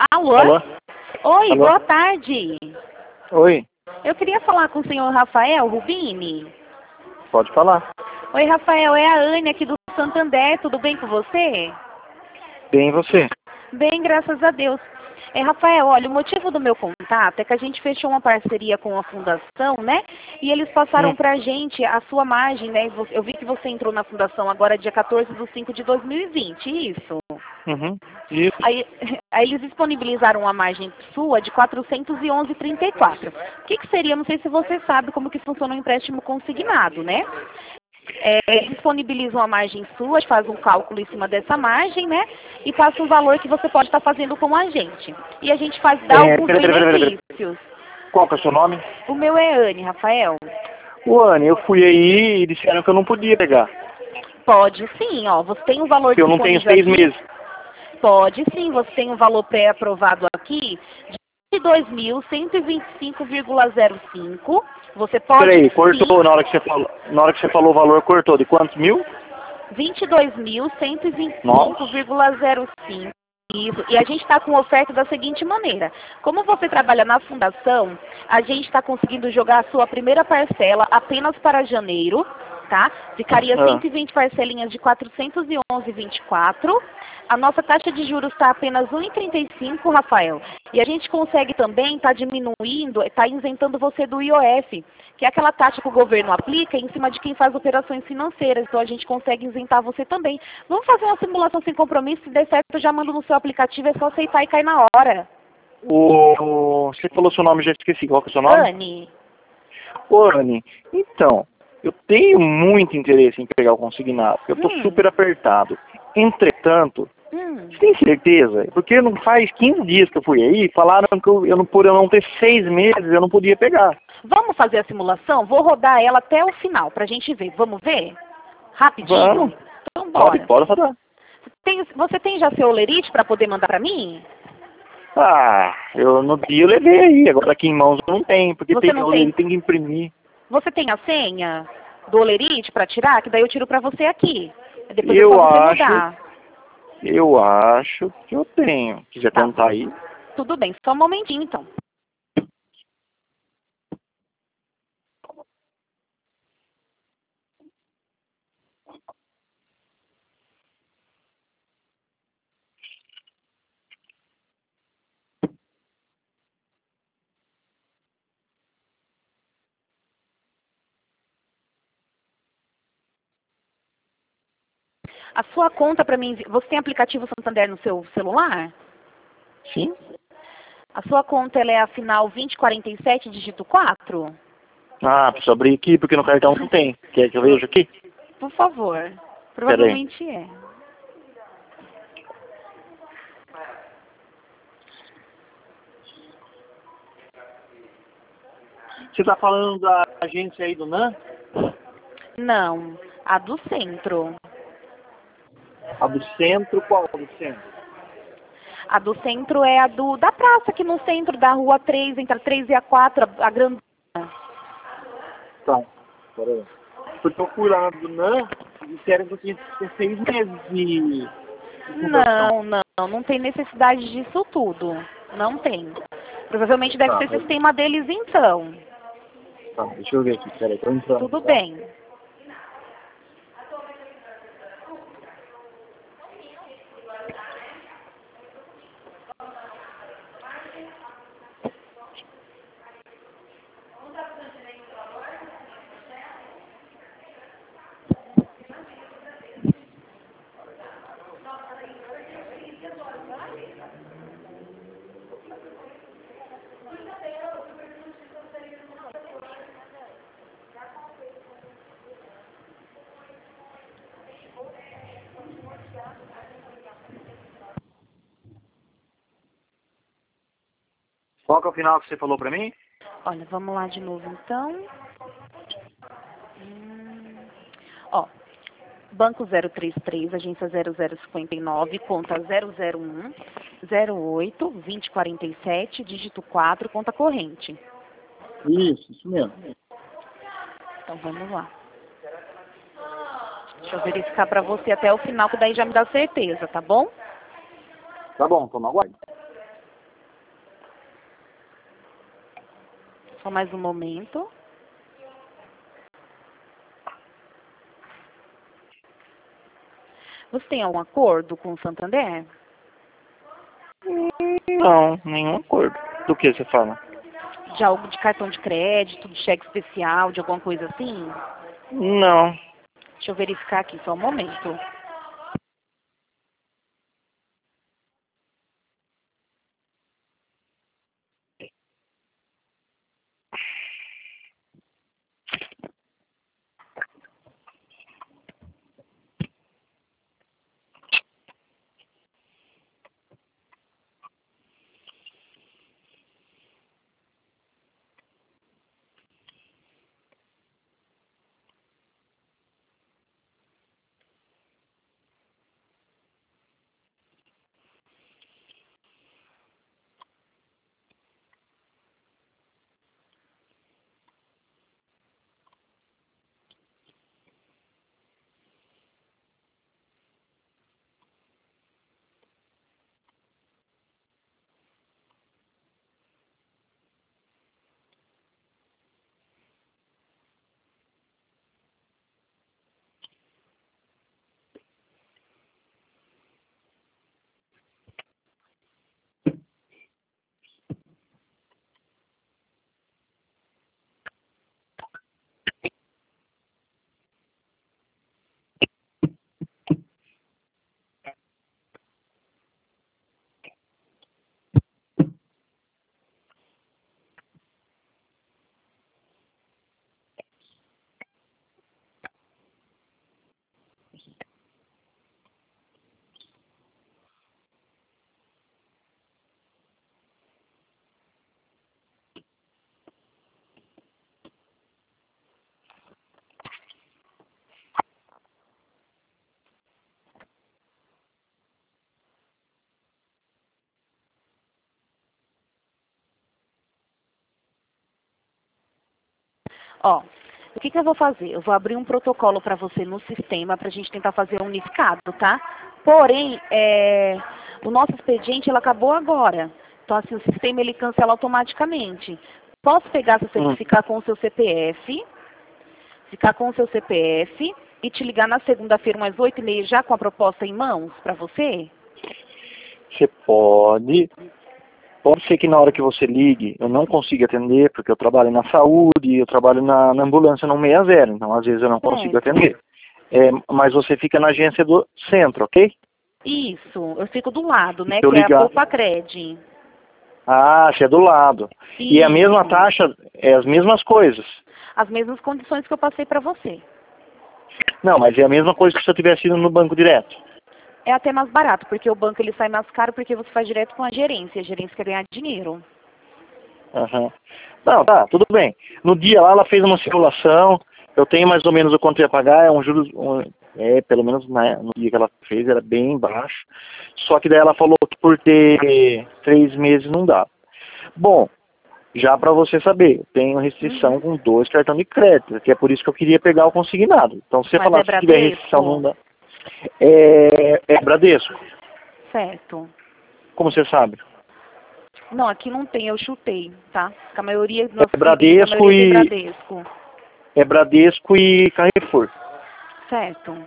Alô? Alô? Oi, Alô? boa tarde. Oi, Eu queria falar com o senhor Rafael Rubini. pode falar. Oi, Rafael, é a Anne aqui do Santander, tudo bem com você? Bem, você? Bem, graças a Deus. Rafael, olha, o motivo do meu contato é que a gente fechou uma parceria com a fundação, né? E eles passaram Hum. pra gente a sua margem, né? Eu vi que você entrou na fundação agora dia 14/5/2020, isso? Uhum. Isso. Aí eles disponibilizaram uma margem sua de 411,34. O que seria, não sei se você sabe como que funciona o empréstimo consignado, né? Eles disponibilizam a margem sua, faz um cálculo em cima dessa margem, né? E passa o valor que você pode estar fazendo com a gente. E a gente dá alguns Peraí. benefícios. Qual que é o seu nome? O meu é Anne, Rafael. Ô, Anne, eu fui aí e disseram que eu não podia pegar. Pode sim, ó. Você tem um valor Porque eu não tenho disponível 6 aqui? meses. Pode sim, você tem um valor pré-aprovado aqui de 22.125,05. Você pode Peraí, sim, cortou na hora que você falou. Na hora que você falou o valor, cortou. De quantos mil? 22.125,05. Isso. E a gente está com oferta da seguinte maneira. Como você trabalha na fundação, a gente está conseguindo jogar a sua primeira parcela apenas para janeiro, tá? Ficaria 120 parcelinhas de 411,24. A nossa taxa de juros está apenas 1,35, Rafael. E a gente consegue também estar diminuindo, está isentando você do IOF, que é aquela taxa que o governo aplica em cima de quem faz operações financeiras. Então a gente consegue isentar você também. Vamos fazer uma simulação sem compromisso, se der certo eu já mando no seu aplicativo, é só aceitar e cair na hora. Você falou seu nome, já esqueci. Qual que é o seu nome? Anne. Ô, Anne, então, eu tenho muito interesse em pegar o consignado. Eu tô super apertado. Entretanto, você tem certeza? Porque não faz 15 dias que eu fui aí, falaram que por eu não ter 6 meses, eu não podia pegar. Vamos fazer a simulação? Vou rodar ela até o final pra gente ver. Vamos ver? Rapidinho? Vamos. Então bora. Pode rodar. Você tem já seu olerite para poder mandar para mim? No dia eu levei aí, agora aqui em mãos eu não tenho, porque Você não tem? tem que imprimir. Você tem a senha do olerite para tirar? Que daí eu tiro para você aqui. Depois é só Eu você acho, mudar. eu acho que eu tenho. Quiser Tá. tentar aí. Tudo bem, só um momentinho então. A sua conta para mim, você tem aplicativo Santander no seu celular? Sim. A sua conta ela é a final 2047, dígito 4? Preciso abrir aqui porque no cartão não tem. Quer que eu veja aqui? Por favor. Pera aí. Provavelmente é. Você tá falando da agência aí do NAN? Não, a do centro. A do centro, qual do centro? A do centro é a da praça, aqui no centro da rua 3, entre a 3 e a 4, a grande. Tá, pera aí. Porque eu fui lá do NAN e disseram que eu tinha que ter 6 meses de fundação. Não tem necessidade disso tudo. Não tem. Provavelmente deve ser sistema deles então. Tá, deixa eu ver aqui, peraí, tô entrando. Tudo bem. Qual que é o final que você falou pra mim? Olha, vamos lá de novo então. Ó, Banco 033, agência 0059, conta 001 08 2047, dígito 4, conta corrente. Isso mesmo. Então vamos lá. Deixa eu verificar para você até o final, que daí já me dá certeza, tá bom? Tá bom, toma aguarde. Só mais um momento. Você tem algum acordo com o Santander? Não, nenhum acordo. Do que você fala? De algo de cartão de crédito, de cheque especial, de alguma coisa assim? Não. Deixa eu verificar aqui, só um momento. Ó, o que eu vou fazer? Eu vou abrir um protocolo para você no sistema para a gente tentar fazer unificado, tá? Porém, o nosso expediente ele acabou agora. Então, assim, o sistema ele cancela automaticamente. Posso pegar você ficar com o seu CPF, e te ligar na segunda-feira umas 8h30 já com a proposta em mãos para você? Você pode. Pode ser que na hora que você ligue eu não consiga atender, porque eu trabalho na saúde, eu trabalho na ambulância no 60, então às vezes eu não consigo atender. Mas você fica na agência do centro, ok? Isso, eu fico do lado, né? Se eu Que é a ligar... Poupa-Cred. Ah, você é do lado. Isso. E a mesma taxa, as mesmas coisas. As mesmas condições que eu passei para você. Não, mas é a mesma coisa que se eu tivesse ido no banco direto. É até mais barato, porque o banco ele sai mais caro porque você faz direto com a gerência. A gerência quer ganhar dinheiro. Uhum. Não, tá, tudo bem. No dia lá ela fez uma simulação, eu tenho mais ou menos o quanto ia pagar, é um juros, pelo menos no dia que ela fez era bem baixo. Só que daí ela falou que por ter 3 meses não dá. Bom, já para você saber, eu tenho restrição com 2 cartões de crédito, que é por isso que eu queria pegar o consignado. Então se você falar que se tiver restrição não dá. É Bradesco. Certo. Como você sabe? Não, aqui não tem, eu chutei, tá? A maioria é Bradesco tem Bradesco. É Bradesco e Carrefour. Certo.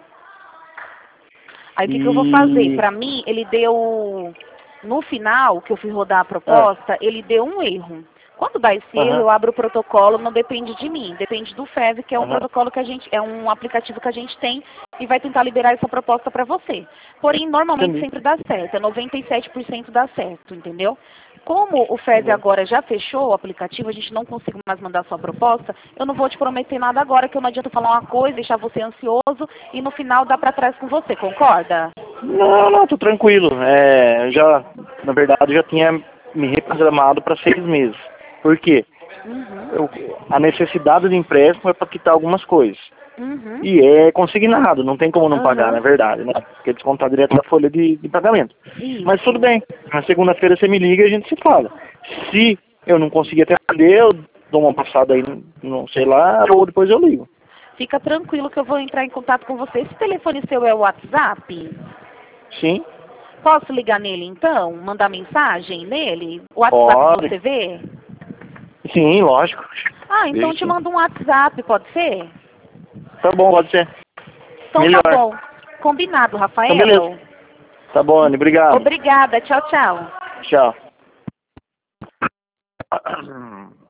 Aí o que eu vou fazer? Pra mim, ele deu... No final, que eu fui rodar a proposta, ele deu um erro. Quando dá esse erro, eu abro o protocolo, não depende de mim, depende do FEV, que é um protocolo que é um aplicativo que a gente tem e vai tentar liberar essa proposta para você. Porém, normalmente sempre dá certo, 97% dá certo, entendeu? Como o FEV agora já fechou o aplicativo, a gente não consegue mais mandar sua proposta, eu não vou te prometer nada agora, que eu não adianta falar uma coisa, deixar você ansioso e no final dar para trás com você, concorda? Não, tô tranquilo. Na verdade, já tinha me reprogramado para 6 meses. Por quê? A necessidade de empréstimo é para quitar algumas coisas. E é consignado, não tem como não pagar, na verdade, né? Porque é descontar direto da folha de pagamento. Mas tudo bem, na segunda-feira você me liga e a gente se fala. Se eu não conseguir atender, eu dou uma passada aí, não sei lá, ou depois eu ligo. Fica tranquilo que eu vou entrar em contato com você. Esse telefone seu é o WhatsApp? Sim. Posso ligar nele então? Mandar mensagem nele? O WhatsApp você vê? Sim, lógico. Ah, então eu te mando um WhatsApp, pode ser? Tá bom, pode ser. Então Melhor. tá bom. Combinado, Rafael. Então, beleza. Tá bom, Anny, obrigado. Obrigada. Tchau, tchau. Tchau.